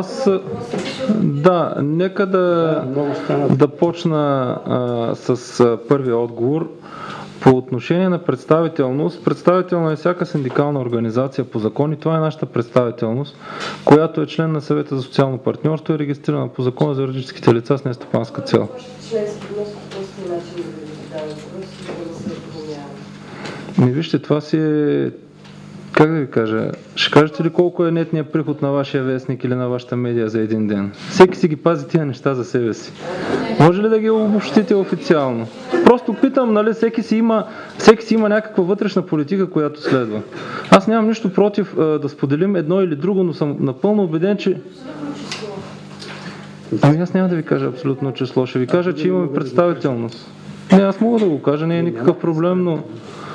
нека да почна с първия отговор. По отношение на представителност, представителна е всяка синдикална организация по закон и това е нашата представителност, която е член на Съвета за социално партньорство и регистрирана по закона за юридическите лица с нестопанска цел. Вижте, това си е Как да ви кажа? Ще кажете ли колко е нетният приход на вашия вестник или на вашата медия за един ден? Всеки си ги пази тия неща за себе си. Може ли да ги обобщите официално? Просто питам, нали, всеки си има някаква вътрешна политика, която следва. Аз нямам нищо против да споделим едно или друго, но съм напълно убеден, че... Ами аз няма да ви кажа абсолютно число. Ще ви кажа, че имаме представителност. Не, аз мога да го кажа, не е никакъв проблем, но...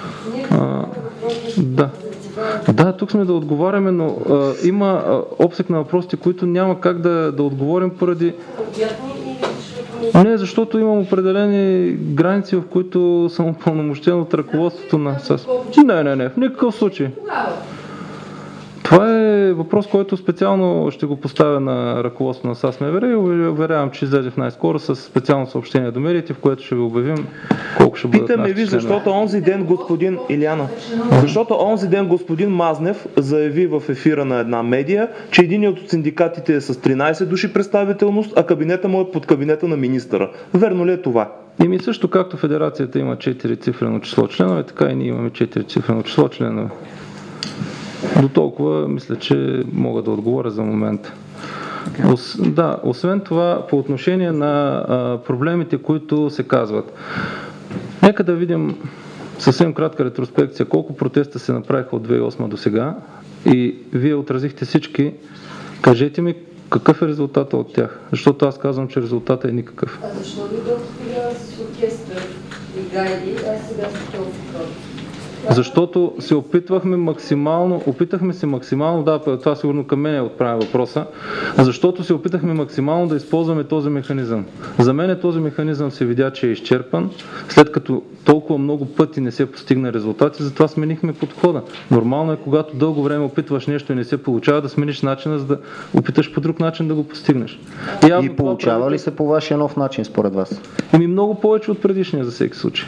Да. Да, тук сме да отговаряме, но има обсек на въпросите, които няма как да отговорим поради... Не, защото имам определени граници, в които съм упълномощен от ръководството на САС. Не, в никакъв случай. Това е въпрос, който специално ще го поставя на ръководството на САС МВР и уверявам, че излезе в най-скоро с специално съобщение до медиите, в което ще ви обявим колко ще бъдат. Питаме ви, защото онзи ден господин Иляна, господин Мазнев заяви в ефира на една медия, че един от синдикатите е с 13 души представителност, а кабинета му е под кабинета на министъра. Верно ли е това? Ими също както Федерацията има 4 цифрено число членове, така и ние имаме 4 цифрено число членове. До толкова мисля, че мога да отговоря за момента. Да, освен това, по отношение на проблемите, които се казват. Нека да видим съвсем кратка ретроспекция, колко протеста се направиха от 2008 до сега и вие отразихте всички. Кажете ми какъв е резултата от тях, защото аз казвам, че резултатът е никакъв. А защо ви тогава с оркестър и гайди, а сега с толкова? Защото се опитахме максимално, да, това сигурно към мен е отправя въпроса, защото се опитахме максимално да използваме този механизъм. За мен този механизъм се видя, че е изчерпан, след като толкова много пъти не се постигна резултати, затова сменихме подхода. Нормално е, когато дълго време опитваш нещо и не се получава, да смениш начина, за да опиташ по друг начин да го постигнеш. И получава ли се по вашия нов начин, според вас? Много повече от предишния за всеки случай.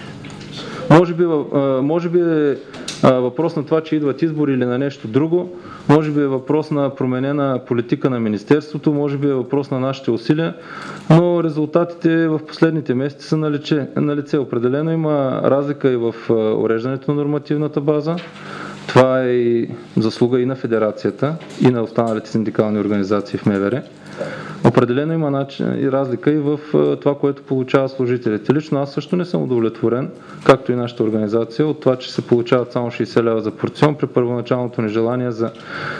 Може би е въпрос на това, че идват избори или на нещо друго, може би е въпрос на променена политика на Министерството, може би е въпрос на нашите усилия, но резултатите в последните месеци са налице. Определено има разлика и в уреждането на нормативната база. Това е и заслуга и на Федерацията, и на останалите синдикални организации в МВР. Определено има и разлика и в това, което получават служителите. Лично аз също не съм удовлетворен, както и нашата организация, от това, че се получават само 60 лева за порцион при първоначалното ни желание за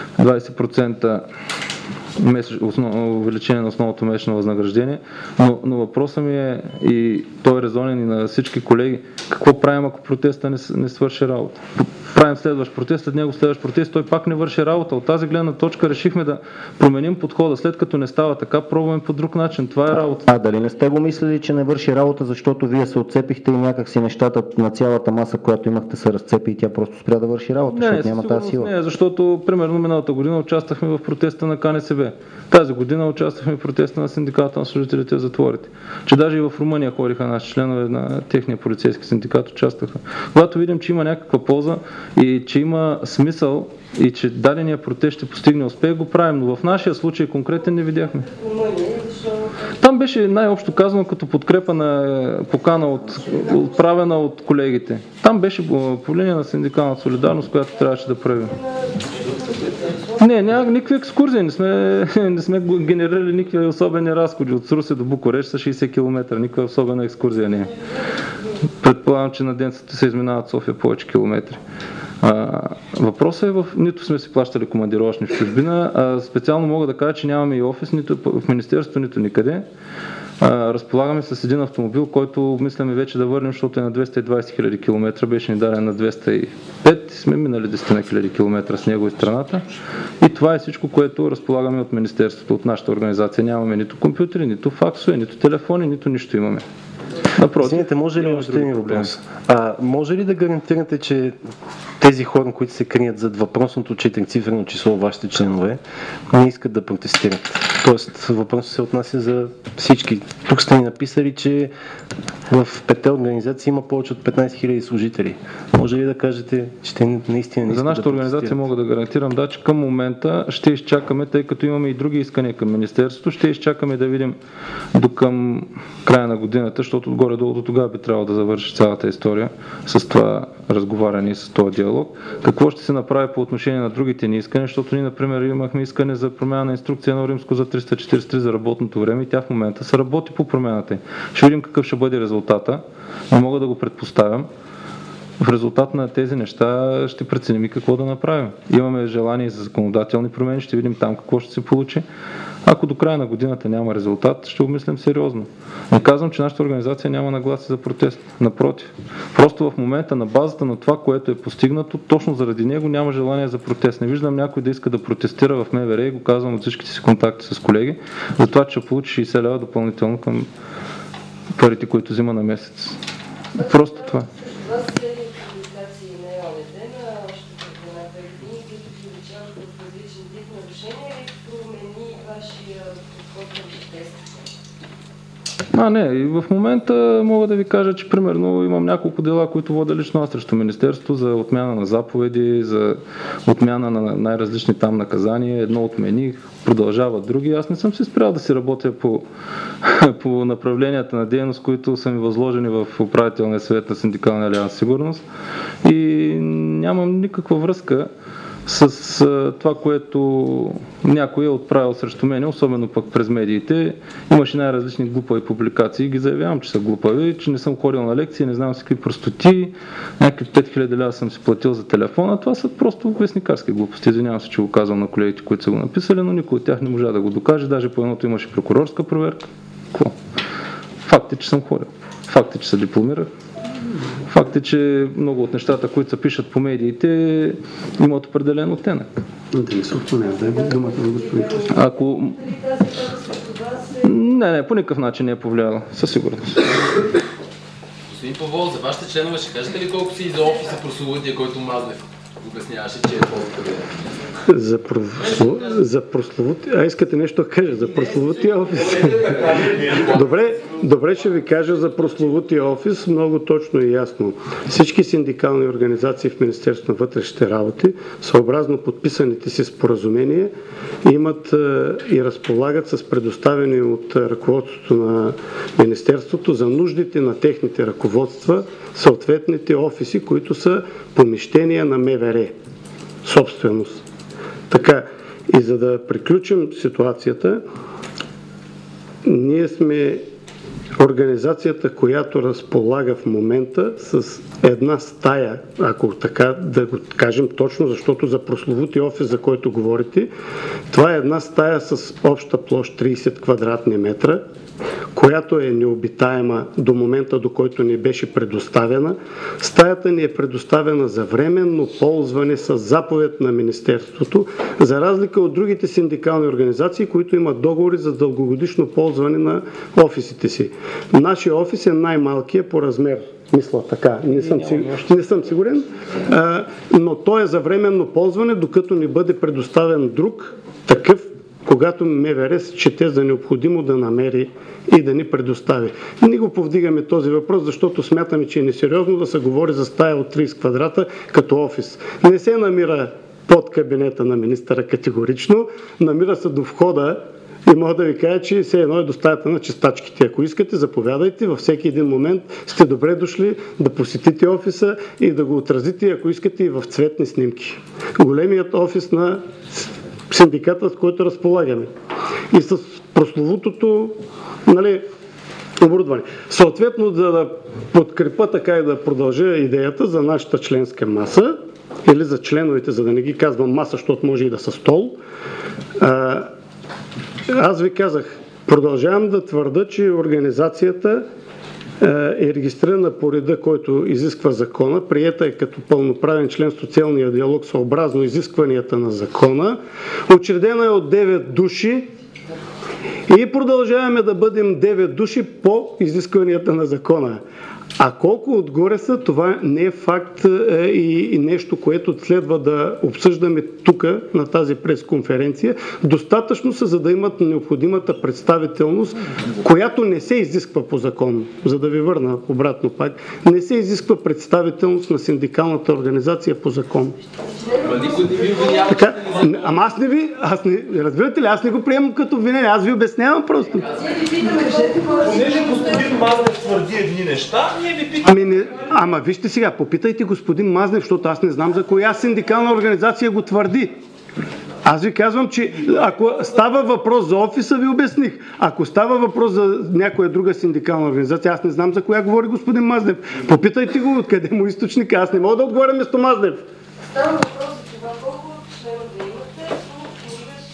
20% увеличение на основното месечно възнаграждение, но въпросът ми е, и той е резонен и на всички колеги, какво правим, ако протеста не свърши работа? Правим следващ протест, след него следващ протест, той пак не върши работа. От тази гледна точка решихме да променим подхода. След като не става така, пробваме по друг начин. Това е работа. А дали не сте го мислили, че не върши работа, защото вие се отцепихте и някакси нещата на цялата маса, която имахте, се разцепи и тя просто спря да върши работа, защото няма тази сила? Не, защото примерно миналата година участвахме в протеста на КНСБ. Тази година участвахме в протеста на синдиката на служителите в затворите. Че даже и в Румъния ходиха наши членове на техния полицейски синдикат, участваха. Когато видим, че има някаква полза и че има смисъл и че дадения протест ще постигне успех, го правим, но в нашия случай конкретен не видяхме. Там беше най-общо казано като подкрепа на покана отправена от колегите. Там беше по линия на синдикалната солидарност, която трябваше да правим. Не, няма никакви екскурзии, не сме генерирали никакви особени разходи. От Русе до Букурещ са 60 км, никаква особена екскурзия не е. Предполагам, че на ден се изминават София повече километри. Въпросът е нито сме си плащали командировъчни в чужбина, специално мога да кажа, че нямаме и офис нито в Министерството, нито никъде. Разполагаме с един автомобил, който мисляме вече да върнем, защото е на 220 000 км, беше ни даден на 205, сме минали 10 000 км с него и страната. И това е всичко, което разполагаме от Министерството, от нашата организация. Нямаме нито компютри, нито факсове, нито телефони, нито нищо имаме. Извинете, може ли още един въпрос? Може ли да гарантирате, че тези хора, които се крият зад въпросното 4-цифрено число, вашите членове, не искат да протестират? Тоест, въпросът се отнася за всички тук сте ни написали, че в 5 организации има повече от 15 000 служители. Може ли да кажете, че те наистина не За нашата организация мога да гарантирам, да, че към момента ще изчакаме, тъй като имаме и други искания към Министерството, ще изчакаме да видим до към края на годината, защото горе-долу до тогава би трябвало да завърши цялата история с това разговаряне и с този диалог. Какво ще се направи по отношение на другите ни искания, защото ние, например, имахме искане за промяна на инструкция на Римско за 343 за работното време и тя в момента се работи по промяната. Ще видим какъв ще бъде резултата. Не мога да го предпоставям. В резултат на тези неща ще преценим и какво да направим. Имаме желание за законодателни промени, ще видим там какво ще се получи. Ако до края на годината няма резултат, ще обмислим сериозно. Не казвам, че нашата организация няма нагласи за протест. Напротив. Просто в момента на базата на това, което е постигнато, точно заради него няма желание за протест. Не виждам някой да иска да протестира в МВР и го казвам от всичките си контакти с колеги, за това, че ще получи 60 лева допълнително към парите, които взима на месец. Просто това. Не, и в момента мога да ви кажа, че примерно имам няколко дела, които водя лично аз срещу Министерството за отмяна на заповеди, за отмяна на най-различни там наказания. Едно отмених, продължават други. Аз не съм се спрял да си работя по направленията на дейност, които са ми възложени в управителния съвет на Синдикалния алианс Сигурност и нямам никаква връзка с това, което някой е отправил срещу мен, особено пък през медиите. Имаше най-различни глупави публикации, ги заявявам, че са глупави, че не съм ходил на лекции, не знам си какви простоти, някакви 5000 лева съм си платил за телефона. Това са просто вестникарски глупости. Извинявам се, че го казвам на колегите, които са го написали, но никой от тях не можа да го докаже. Даже по едното имаше прокурорска проверка. Какво? Факт е, че съм ходил. Факт е, че се дипломирах. Факт е, че много от нещата, които се пишат по медиите, имат определен оттенък. Ако... Не, по никакъв начин не е повлияло, със сигурност. Господин Павлов, за вашите членове ще кажете ли колко си за офиса прословутия, който Мазнев обясняваше, че е по-добре? За прословутия... искате нещо да кажа за прословутия офис? Добре, ще ви кажа за прословутия офис много точно и ясно. Всички синдикални организации в Министерството на вътрешните работи, съобразно подписаните си споразумения, имат и разполагат с предоставени от ръководството на Министерството за нуждите на техните ръководства съответните офиси, които са помещения на МВР. Собственост. Така, и за да приключим ситуацията, ние сме организацията, която разполага в момента с една стая, ако така да го кажем точно, защото за прословутия офис, за който говорите, това е една стая с обща площ 30 квадратни метра, която е необитаема до момента, до който ни беше предоставена. Стаята ни е предоставена за временно ползване с заповед на Министерството, за разлика от другите синдикални организации, които имат договори за дългогодишно ползване на офисите си. Нашия офис е най-малкият по размер. Мисля така, не съм сигурен, но той е за временно ползване, докато ни бъде предоставен друг такъв, когато МВР счете за необходимо да намери и да ни предостави. Ние го повдигаме този въпрос, защото смятаме, че е несериозно да се говори за стая от 30 квадрата като офис. Не се намира под кабинета на министъра категорично, намира се до входа и мога да ви кажа, че все едно е до стаята на чистачките. Ако искате, заповядайте, във всеки един момент сте добре дошли да посетите офиса и да го отразите, ако искате, и в цветни снимки. Големият офис на синдиката, с който разполагаме. И с прословутото оборудване. Съответно, да подкрепа така и да продължа идеята за нашата членска маса, или за членовете, за да не ги казвам маса, защото може и да са стол, аз ви казах, продължавам да твърда, че организацията е регистрирана по реда, който изисква закона, приета е като пълноправен член в социалния диалог съобразно изискванията на закона, учредена е от 9 души И продължаваме да бъдем 9 души по изискванията на закона. А колко отгоре са, това не е факт и нещо, което следва да обсъждаме тук на тази пресконференция. Достатъчно са, за да имат необходимата представителност, която не се изисква по закон. За да ви върна обратно пак, не се изисква представителност на синдикалната организация по закон. Така, ама разбирате ли, аз не го приемам като обвинение, аз ви обяснявам просто. Понеже господин Мазнев твърди едни неща, ние ви питаме. Ама вижте сега, попитайте господин Мазнев, защото аз не знам за коя синдикална организация го твърди. Аз ви казвам, че ако става въпрос за офиса, ви обясних. Ако става въпрос за някоя друга синдикална организация, аз не знам за коя говори господин Мазнев. Попитайте го откъде му източника. Аз не мога да отговоря вместо Мазнев. Става въпрос за това колко члена да имате, но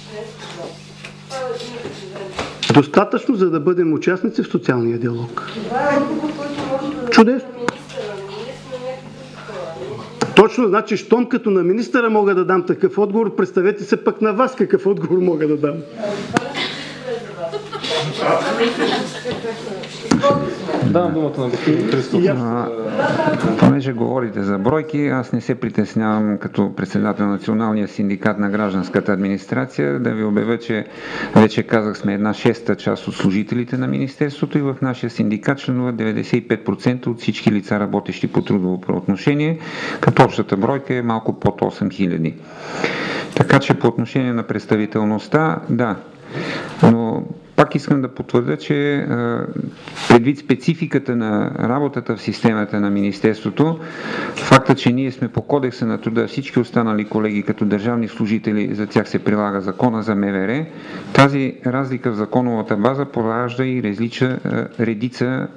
имаш. Достатъчно, за да бъдем участници в социалния диалог. Това е отговор, който може да Чудесно. на министъра, но ние сме някакви. Точно, значи, щом като на министъра мога да дам такъв отговор, представете се пък на вас какъв отговор мога да дам. Давам думата на господин Христов. Понеже говорите за бройки, аз не се притеснявам като председател на Националния синдикат на гражданската администрация да ви обявя, че вече казах, сме една 6-та част от служителите на Министерството и в нашия синдикат членуват 95% от всички лица, работещи по трудово правоотношение, като общата бройка е малко под 8000. Така че по отношение на представителността, да, но пак искам да потвърдя, че предвид спецификата на работата в системата на Министерството, факта, че ние сме по кодекса на труда, всички останали колеги като държавни служители, за тях се прилага закона за МВР, тази разлика в законовата база поражда и редица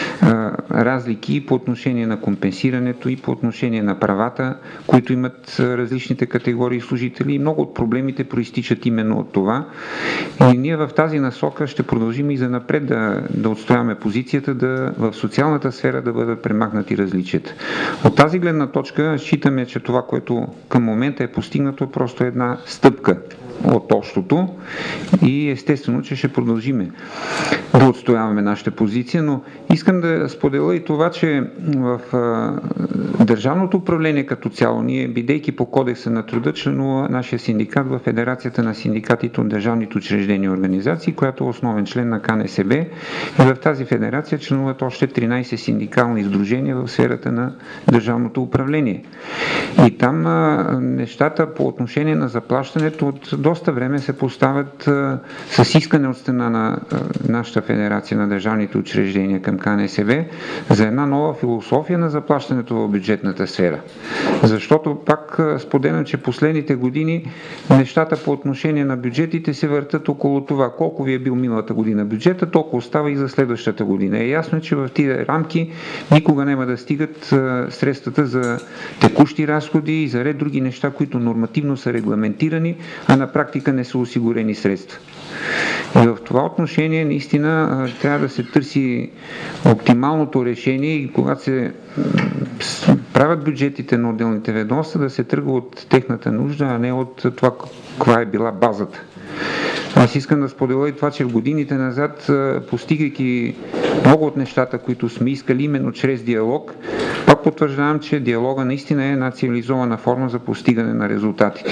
разлики по отношение на компенсирането и по отношение на правата, които имат различните категории служители и много от проблемите проистичат именно от това. И ние в тази насока ще продължим и занапред да отстояваме позицията в социалната сфера да бъдат премахнати различията. От тази гледна точка считаме, че това, което към момента е постигнато, е просто една стъпка от общото и естествено, че ще продължиме да отстояваме нашата позиция, но искам да споделя и това, че в държавното управление като цяло, ние, бидейки по кодекса на труда, членува нашия синдикат в Федерацията на синдикатите от държавните учреждения и организации, която е основен член на КНСБ, и в тази федерация членуват още 13 синдикални сдружения в сферата на държавното управление. И там нещата по отношение на заплащането от доста време се поставят с искане от страна на нашата федерация на държавните учреждения към КНСБ за една нова философия на заплащането в бюджетната сфера. Защото пак споделям, че последните години нещата по отношение на бюджетите се въртат около това. Колко ви е бил миналата година бюджета, толкова остава и за следващата година. Е ясно, че в тия рамки никога няма да стигат средствата за текущи разходи и за ред други неща, които нормативно са регламентирани, а на практика не са осигурени средства. И в това отношение наистина трябва да се търси оптималното решение и когато се правят бюджетите на отделните ведомства, да се тръгва от техната нужда, а не от това каква е била базата. Аз искам да споделя и това, че в годините назад, постигайки много от нещата, които сме искали именно чрез диалог, пак потвърждавам, че диалога наистина е една цивилизована форма за постигане на резултатите.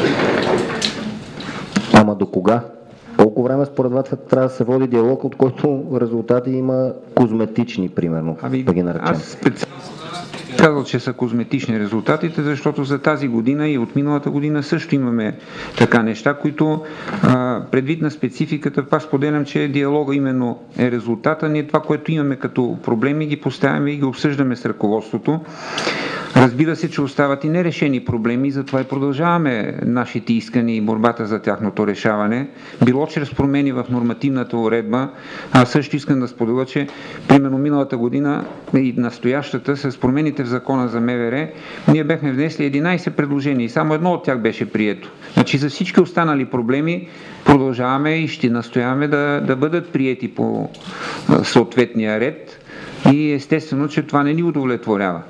Ама до кога? Колко време според вас трябва да се води диалог, от който резултати има козметични, примерно, да ги наречем? Аз казал, че са козметични резултатите, защото за тази година и от миналата година също имаме така неща, които предвид на спецификата, пак споделям, че диалога именно е резултата. Ние това, което имаме като проблеми, ги поставяме и ги обсъждаме с ръководството. Разбира се, че остават и нерешени проблеми, затова и продължаваме нашите искания и борбата за тяхното решаване. Било чрез промени в нормативната уредба. Аз също искам да споделя, че примерно миналата година и настоящата с промените в закона за МВР, ние бяхме внесли 11 предложения и само едно от тях беше прието. Значи за всички останали проблеми продължаваме и ще настояваме да бъдат приети по съответния ред и естествено, че това не ни удовлетворява.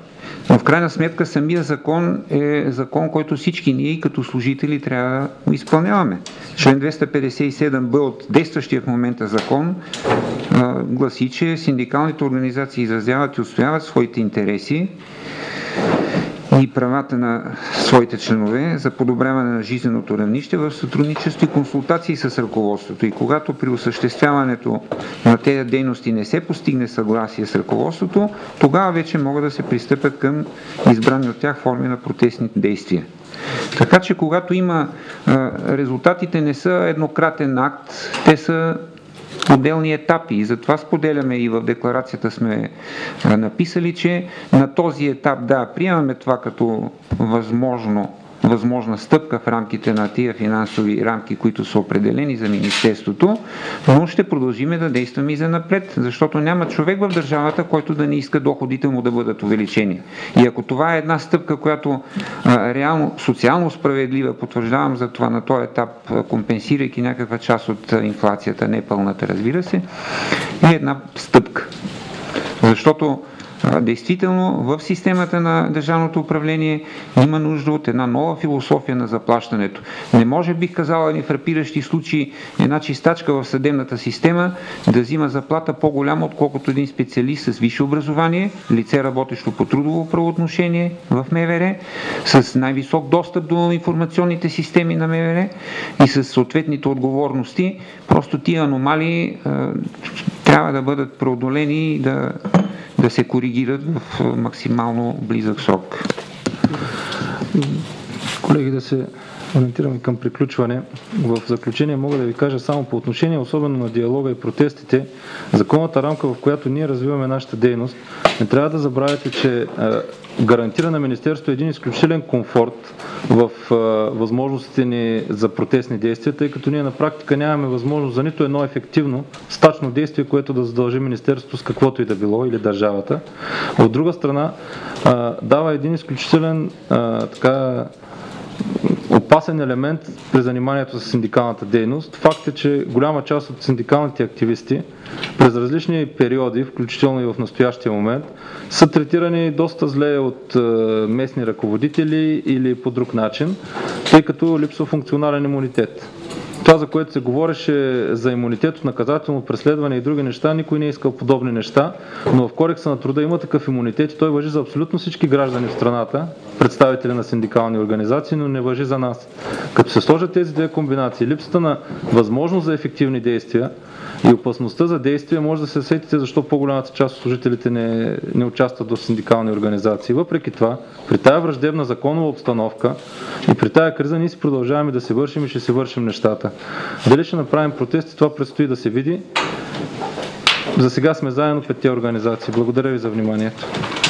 Но в крайна сметка самия закон е закон, който всички ние като служители трябва да изпълняваме. Член 257б от действащия в момента закон гласи, че синдикалните организации изразяват и отстояват своите интереси и правата на своите членове за подобряване на жизненото равнище в сътрудничество и консултации с ръководството. И когато при осъществяването на тези дейности не се постигне съгласие с ръководството, тогава вече могат да се пристъпят към избрани от тях форми на протестни действия. Така че когато има резултатите не са еднократен акт, те са отделни етапи и затова споделяме и в декларацията сме написали, че на този етап приемаме това като възможна стъпка в рамките на тия финансови рамки, които са определени за Министерството, но ще продължим да действаме и за напред, защото няма човек в държавата, който да не иска доходите му да бъдат увеличени. И ако това е една стъпка, която реално социално справедлива, потвърждавам за това на този етап, компенсирайки някаква част от инфлацията, не пълната, разбира се, е една стъпка. Защото действително в системата на държавното управление има нужда от една нова философия на заплащането. Не може, бих казала, ни фрапиращи случаи една чистачка в съдебната система да взима заплата по-голяма, отколкото един специалист с висше образование, лице работещо по трудово правоотношение в МВР, с най-висок достъп до информационните системи на МВР и с съответните отговорности. Просто тия аномалии трябва да бъдат преодолени и да се коригират в максимално близък срок. Колеги, да се ориентираме към приключване. В заключение мога да ви кажа само по отношение, особено на диалога и протестите, законната рамка, в която ние развиваме нашата дейност, не трябва да забравяте, че гарантира на Министерството един изключителен комфорт в възможностите ни за протестни действия, тъй като ние на практика нямаме възможност за нито едно ефективно стачно действие, което да задължи Министерството с каквото и да било или държавата. От друга страна, дава един изключителен опасен елемент при заниманието с синдикалната дейност. Факт е, че голяма част от синдикалните активисти през различни периоди, включително и в настоящия момент, са третирани доста зле от местни ръководители или по друг начин, тъй като липсва функционален имунитет. Това, за което се говореше за имунитет от наказателно преследване и други неща, никой не е искал подобни неща, но в Кодекса на труда има такъв имунитет и той важи за абсолютно всички граждани в страната, представители на синдикални организации, но не важи за нас. Като се сложат тези две комбинации, липсата на възможност за ефективни действия и опасността за действие, може да се сетите защо по-голямата част от служителите не участват в синдикални организации. Въпреки това, при тая враждебна законова обстановка и при тая криза ние си продължаваме да се вършим и ще се вършим нещата. Дали ще направим протести, това предстои да се види. За сега сме заедно 5 организации. Благодаря ви за вниманието.